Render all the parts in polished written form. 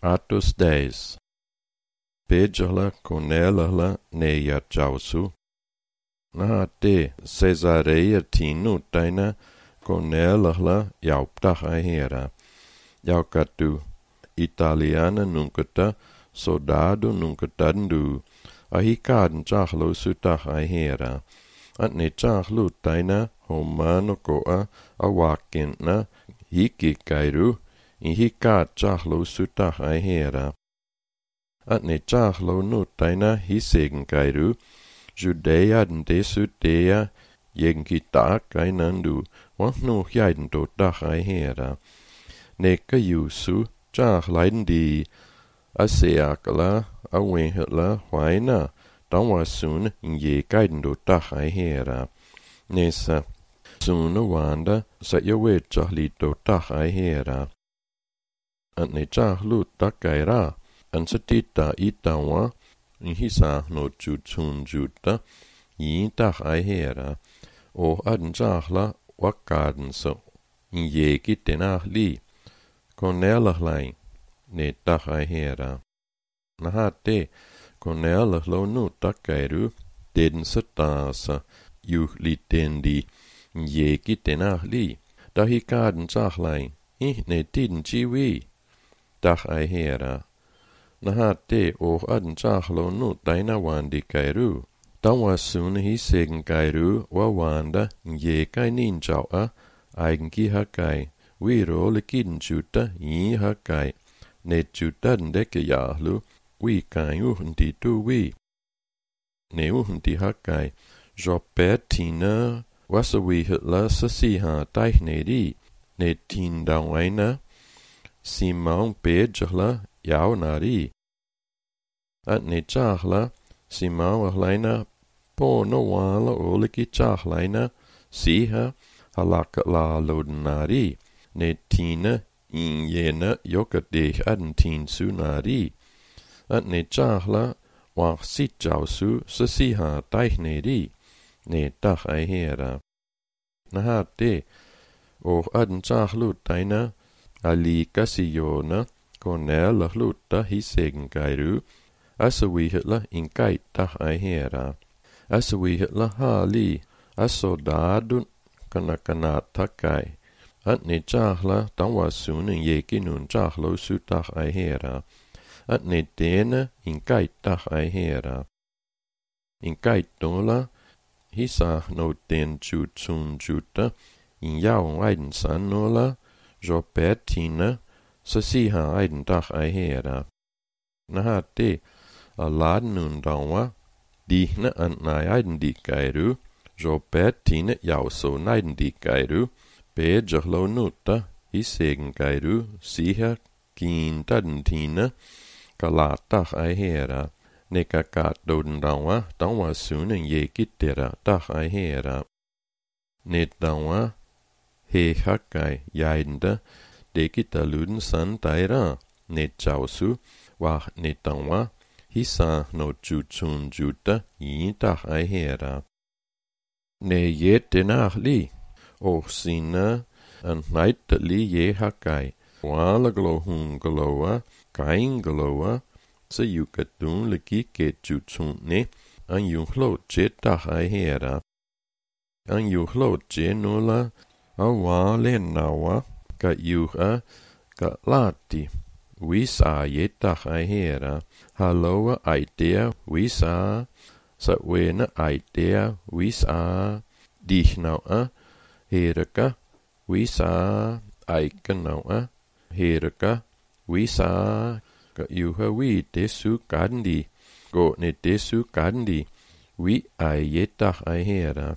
atus deis. Pejala konelala neia jausu. Nahate Caesarea tinutaina konelala jauptah aihera. Jaukatu Italiana nunkata soldado nunkatandu. Ahikaden jahlo sutah aihera. Atne jahlu taina homano koa awakintna hikikairu. Ihikaat jahlo sutah aihera. Atne jahlo nutaina hisegenkairu. Judea den desudea jenkitak ainandu. Wahnu hjaiden do dach aihera. Neka yusu jahleiden di aseakala awenhetla huaina. Dan sun je guiden do dach aihera. Nesa suna wanda sa yawe jahli do dach aihera. Atne jahlu takaira. Ansatita itawa. Hisa no jutsun jutta. Dach aihera. O aden jahla wakkaden so. Jeki denach li. Konelachlain. Ne dach aihera. Nahate. Konelachlo nu takairu. Den satasa. Juhli dendi. Jeki denach li. Dahikaden jachlain. Ne tiden jiwi. Dach aihera. Nahate aden jahlo nu daina wandi kairu. Dawasun hisegen kairu wawanda kai ninjawa eigengi hakai. Wiro lekiden juta hakai. Ne juta deke jahlu. Kai uhndi tu wi. Ne uhndi hakai. Jopertina wasa wi hitla sasiha taichnedi. Ne tin dawaina. Simon pejahla jaunari. Atne jahla Simon wahleina pono wala oliki jahleina siha halaka la lodenari. Ne tina injena jokadeh aden tin sunari. Atne jahla wach sit jausu sasiha taichnedi. Ne dach aihera. Nahate aden jahlu taina ali kasiyona. Konelachlutta hisegenkairu. Asawihitla inkai dach aihera. Asawihitla hali. Asodadun kanakanat takai. Atne jahla tanwasun jekinun jahlo sutach aihera. Atne dena inkai dach aihera. Inkai tola hisah no den jutsun jutta. Injaun aiden sanola. Jopertina. Sasiha aiden dach aihera. Nahate aladen undawa. Dihna antnai aiden dikairu. Jopertina jauso naiden dikairu. Pejahlo nutta hisegenkairu. Siha kiintaden tina. Kalat dach aihera. Nekakat dodendawa. Dawa sunen jekitera dach aihera. Netdawa he hakai jaidenda. Dekita luden san daira. Net jausu. Wach netawa. Hisa no jutsun jutta. Dach aihera. Ne denach li. Sina an naita li hakai. Wala glo hun gloa. Kain gloa. Sa yukatun leki ke jutsun ne. An yuhlo jet dach aihera. An yuhlo jenola. Awale nawa. Ka yuha. Ka lati. Wisa dach aihera. Halloa idea wisa. Sa wena idea wisa. Dichnaua. Hereka. Wisa. Aikanaua. Hereka. Wisa. Ka yuha wi desu kandi. Go ne desu kandi. Wi dach aihera.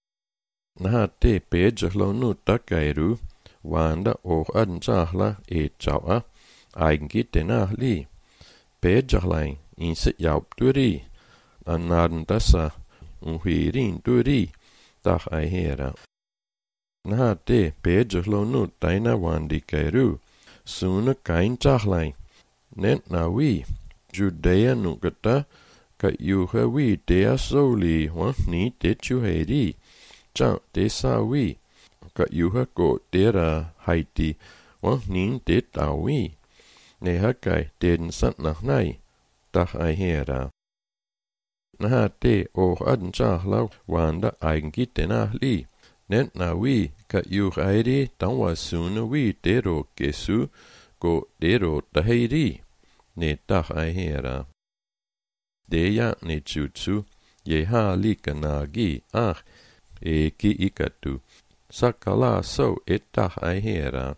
Nahate pejahlo nu takairu. Wanda aden jahla jaua. Eigentlich denach li. Pejahlein inse jaupturi. Anaden dasa unhirin duri. Dach aihera. Nahate pejahlo nu daina wandi kairu. Suna kain jahlein. Net na wi. Judea nukata. Ka yuha wi dea soli. Wahni dechuheri. Ja desa wi. Ka yuha go dera haiti. Wahnin det awi. ne hakai den sant nach nei, dach ei hera. Na te o adn chahlau wanda eigengit denach li, nent na wi ka yuch airi tanwa suna wi dero gesu go dero daheiri, ne dach ei hera. Deja ne jutsu, je ha lika nagi ach, e ki ikatu, sakala so et dach ei hera.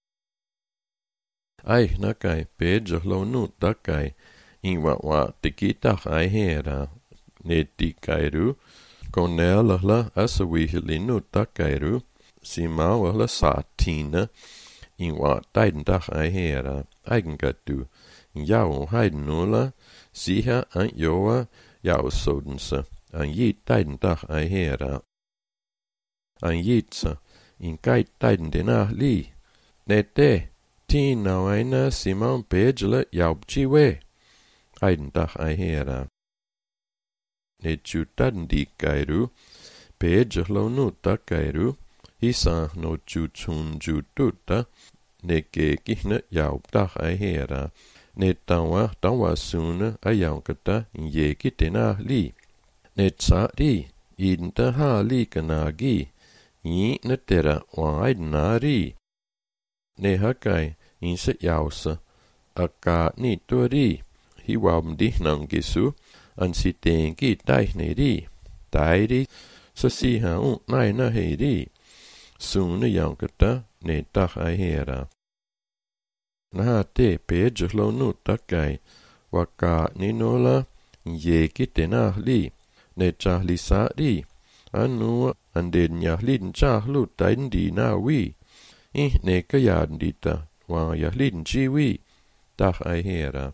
Ai nakai pejahlo nu dakai, inwa te ki dach ei hera. Ne dikairu, konelahla asawihili nu dakairu, simawahla satina, inwa taiden dach ei hera, eigengatu, jau heidenula, siha an joa, jau sodense, an jit taiden dach ei hera. An jitsa, in kait taiden denach li, ne te, tiin nou aina simon pejele jaubchiwe, eiden dach ei hera. Ne chutaden dikairu, pejelo nu dakairu, hisa no chutun jututa, ne gekihne jaub dach ei hera. Ne tawa sune a jaukata in jekitena li. Ne tsa ri, iden ta ha li kanagi, i ne tera wa eidena ri. Ne hakai in se jausa, akka ni ri, hi wabm dihnangisu, an si tenki taihne ri, tairi, sa siha naina hei ri, sune jaukata ne dach ei hera. Na te pejelo nu takai, waka ni nola, jeki tenach li, ne chahli sa ri, anu an den jahlin chahlu taiden di na wi, ne kayaden dita, wa jahlin chiwi, dach ei hera.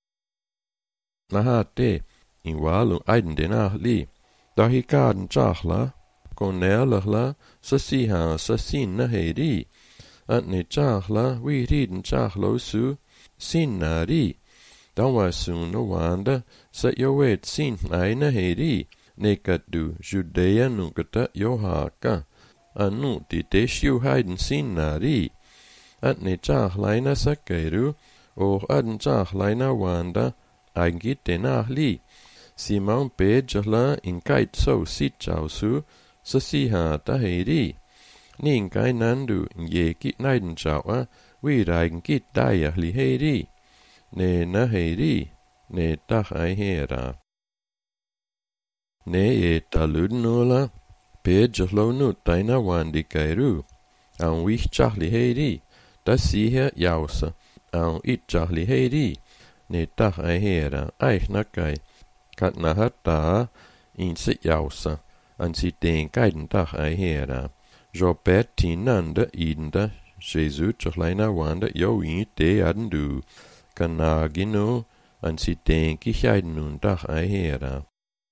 Na te, in walu eiden denach li, da hi kaden chahla, konelahla, sa siha sa sin na hei ri, at ne chahla wi riden chahlo su, sin na ri, dawa su no wanda, sa yoet sin aina hei ri, ne katu Judea nungata johaka, anu ti te shiu haiden sin na ri, at ne chahlaina sakairu, o adn chahlaina wanda, aingit denach li, simon pejahla in kait so sit chau su, sa siha ta hei ri, nin kai nandu ye kit naiden chawa, wi raigen kit daya li hei ri, ne na hei ri, ne dach ei hera. Ne e taludnola, pejahlo nu taina wandi kairu, an wich chahli hei ri, da siha jausa, an it chahli hei ri, ne dach ei hera, eich nakai, kat nahata, in se jausa, an si den kaiden dach ei hera. Jo tinanda idenda, Jesu chachlaina wanda jo in te aden du, kanagino, an si den kichaiden nun dach ei hera.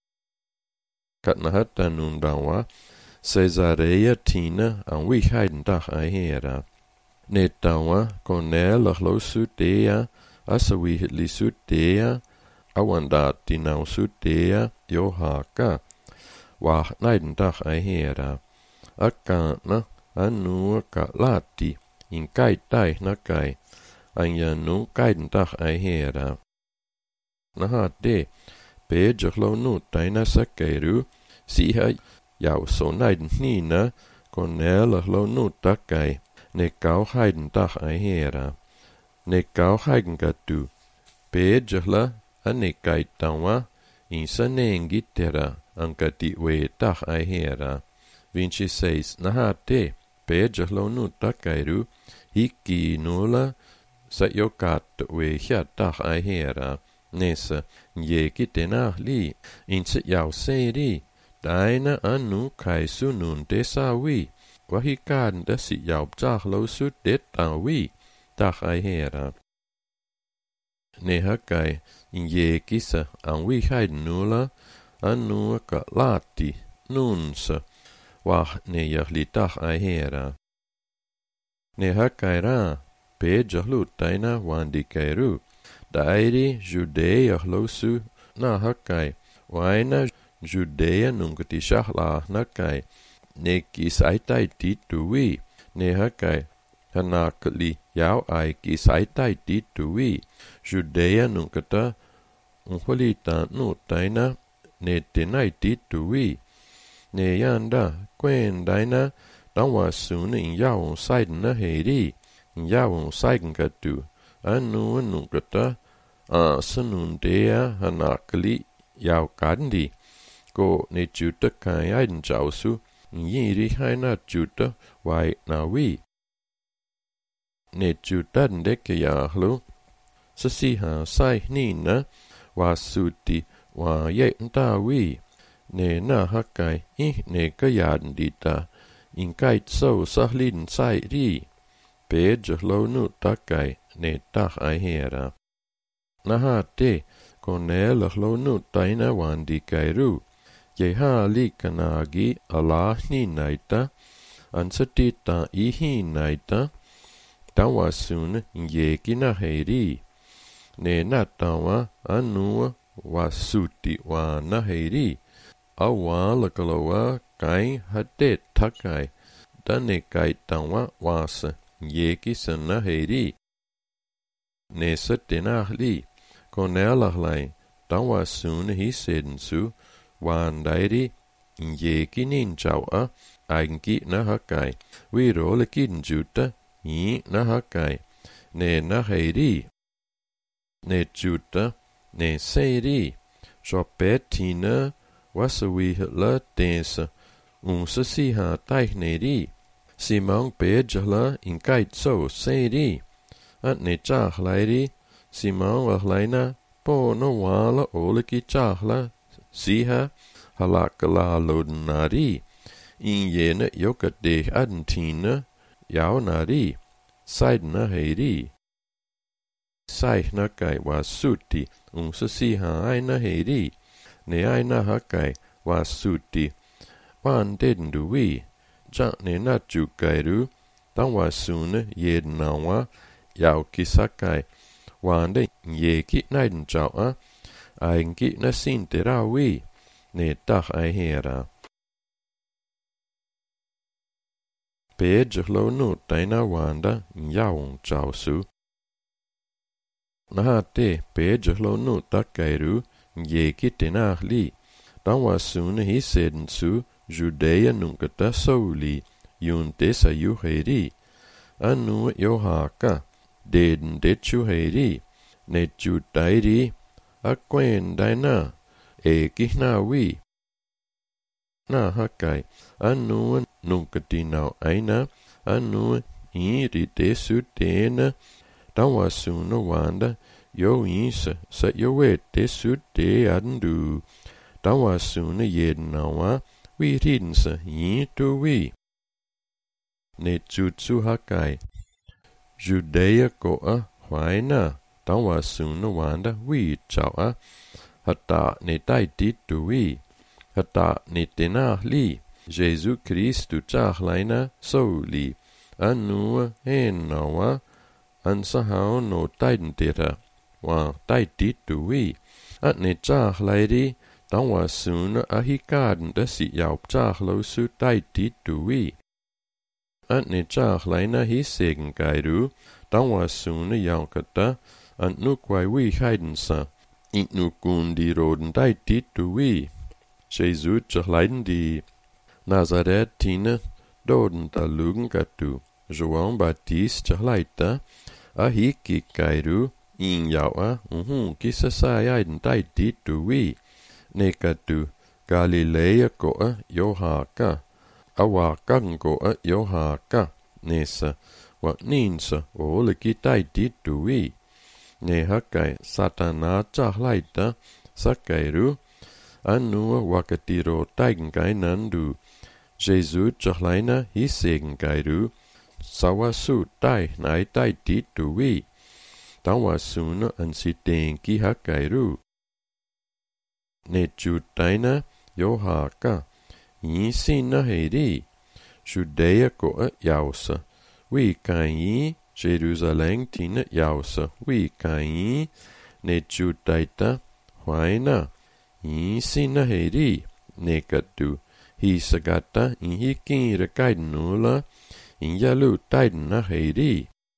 Kat nahata nun dawa, Caesarea tina, an wichaiden dach ei hera. Ne dawa, konelachlo sudea, asa wihitli sudea, awandat dinau sudea, johaka, wach naiden dach ei hera. Akkana anu ka lati, in kai tai nakai, an janu kaiden dach ei hera. Na te, pejahlo nu taina sakairu, siha jau so naiden nina, konelachlo nu takai, ne kau haiden dach ei hera. Ne kau haiden gatu, pejahla ane kai tawa, in sa neengitera, an kati we dach ei hera. Vinci 6, na te, pejahlo nu takairu, hiki nula, sa yokat we hia dach ei hera. Nesa, ye kitena li, in se jau se ri, daina anu kai sunun desa wi, wahikan da si jau chahlo su deta wi, dach ei hera. Ne hakai, in ye kisa, an wi haiden nula, anu ka lati, nunsa, wach ne jahli dach ei hera. Ne hakai ra, pejahlu taina wandi kairu, dairi Judea hlosu na hakai, waina Judea nungati shahla nakai, ne kisaitai tituwi, ne hakai, hanakali yau ai ki sai tai ti tui Judea nunkata unholita nu taina ne tenai ti tui ne yanda quen daina tangwa sun in yaun saiden na heri in yaun saiden katu anu nunkata sunun dea hanakali yau kandi ko ne juta kai aiden jausu yiri haina juta wai na wi ne juta ndeke yahlu sasiha sai nina wa suti wa ye nta wi ne na hakai ne ka yaden dita in kai so sahlin sai ri pej lo nu takai ne tah ai hera na ha te konel lo nu taina wandi kairu ye ha li kanagi Allah ni naita ansatita ihi naita tawasun ye kina heri ne natawa anu wasuti wa na heri awa lakalowa kai hate takai dane kai tawa was ye kisana heri ne satena li konelahlai tawasun hi sedensu wandairi ye kinin jawa aingi na hakai wiro lekin juta i na hakai ne na heri ne juta ne seiri shopetina wasawi la tensa sasi ha taineri simang pejala in kait so seiri at ne chahlairi simang wahlaina po no wala oleki chahla siha halakala lodnari in yena yokade adentina yaunari saidna heri saihna kai wasuti sasi ha aina heri ne aina hakai wasuti wan dendu wi ja ne na jukairu tan wasuna yednawa yau kisakai wande yeki naiden jawa aingi na sintera wi ne tah ai hera pejlo nu taina wanda yaun jausu na te pejlo nu takairu yeki tenahli tan wasun hi sedensu Judea nunkata sauli yunte sayu heri anu yohaka deden dechu heri ne jutairi akwen daina ekihna wi na hakai anu nunkatinau aina anu iri desu tena tan wasun wanda yo isa sa yo wete sutte andu tawasuna yednawa wi rinsa yitu wi ne jutsu hakai Judea koa hwaina tawasuna wanda wi chawa hata ne taititu wi hata ne tenahli Jesu Christu chahlaina souli anu enawa ansahau no taidentera wa taititu wi at ne chahlairi tawasuna ahikaden da si yau chahlo su taititu wi at ne chahlaina hi segen gairu tawasuna yaukata at nukwai wi heidensa in nukundi roden taititu wi Jesu chahlaiden di Nazareth tina doden da lugen gatu João Batista chahlaita ahiki gairu in yawa kisa sayaiden taititu wi nekatu Galilea koa yohaka awakan koa yohaka nesa wa ninsa oleki taititu wi ne hakai satana chahlaita sakairu anu wakatiro taigengai nandu Jesu chahlaina hi segengairu sawasu tai nai taititu wi tawasuna ansitenki hakairu ne jutaina yohaka yisina heri Judea koa yausa wi kai Jerusalem tina yausa wi kai ne jutaita hwaina yisina heri nekatu hisagata ihikira kaidnula in jalu taiden na heidi.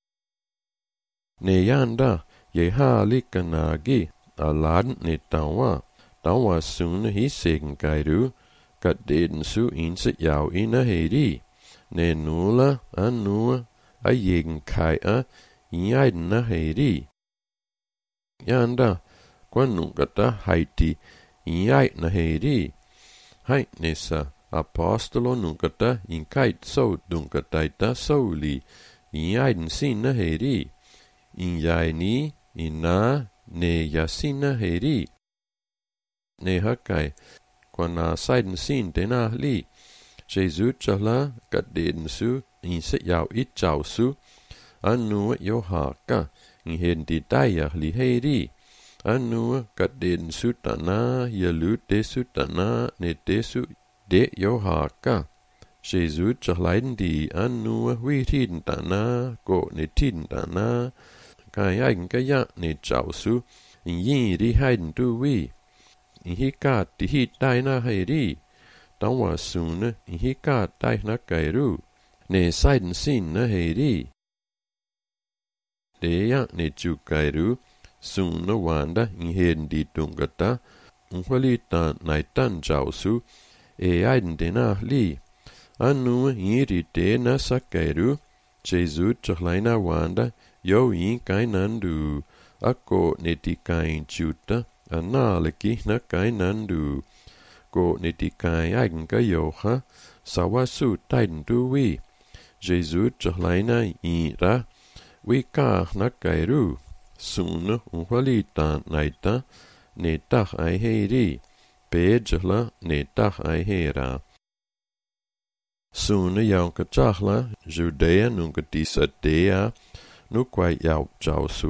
Ne yanda ye ha likanagi aladen ne tawa sun hi segen gairu kat den su inse yaw ina heidi. Ne nula anua a yegen kai a yaiden na heidi. Yanda quanungata haiti yai na heidi. Hai nesa apostolo nungata in kait so dunkataita souli yaiden sin na heidi. In yai ni ina ne yasin na heidi. Ne hakai quana saiden sin dena li. Jesus chala kat den su in se yaw it chau su anu yo haka in hen di daya li heidi. Anu kat den su tana yalu de su tana ne de su de yo haka. Jesus chalaiden di anu wi tin tana go ne tin tana kai aigen kaya ne chau su in yin di haiden tu wi. In hi kat di hi dai na heidi. Tawa sun in hi kat dai na gairu. Ne saiden sin na heidi. De ya ne chu gairu. Sun na wanda in hen di dungata. Unqualita naitan chau su. E aiden dena li. Anu iri de na sa gairu. Jesus chalaina wanda. Yo in kainandu. Ako ne di kain chuta. Analeki na kainandu. Go ne di kai aigen gayoha. Sawa su taiden du wi. Jesus chalaina ira. Wi ka na gairu. Sun unqualita naita. Ne tach ai heidi. Pejala ne tach ai hera. Sun yaw ka chachla. Judea nunca disadea. Nu quai yaw chau su.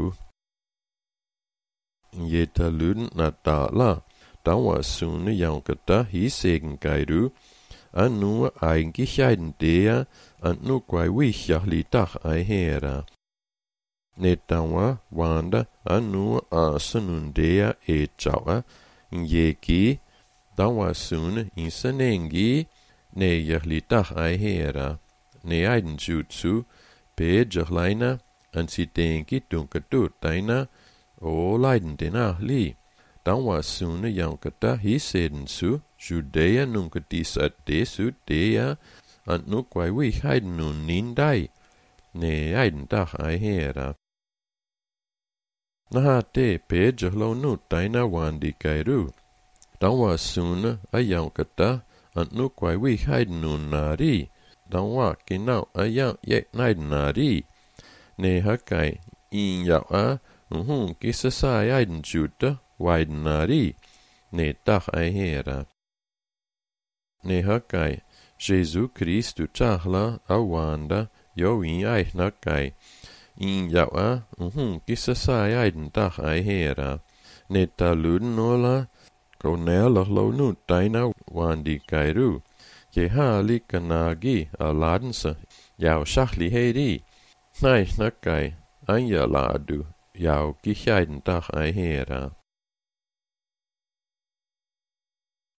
Yeta lyden na dala. Tawa sun yaw ka ta hi segen gairu. Anu aigen dea. An nu quai wishach li tach ai hera. Ne tawa wanda anu asanundea e chawa. Yeki tawa sun insanengi. Ne yachli tach ai hera. Ne aiden jutsu. Pe jachlaina. An si denki dunkatut taina. O leiden dena li. Tawa sun yankata hi seden su. Judea nunca disat de su dea. An nu quai wi haiden nun nindai. Ne aiden tach ai hera. Naha te pe jahlo nu taina wandi gairu. Tawa sun yankata. An nu quai wi haiden nun nari. Tawa kinau ayang yek naiden nari. Ne hakai in yaw a. Kisasa aiden juta waiden nari. Ne tach ai hera. Ne hakai Jesus Christu chahla awanda yo in ai nakai. In yaw a. Kisasa aiden tach ai hera. Ne taluden nola. Ko nela lo nu taina wandi gairu. Ye ha likanagi aladensa. Yaw shachli heidi. Nai nakai. Anja ladu. Yaw kichaiden tach ai hera.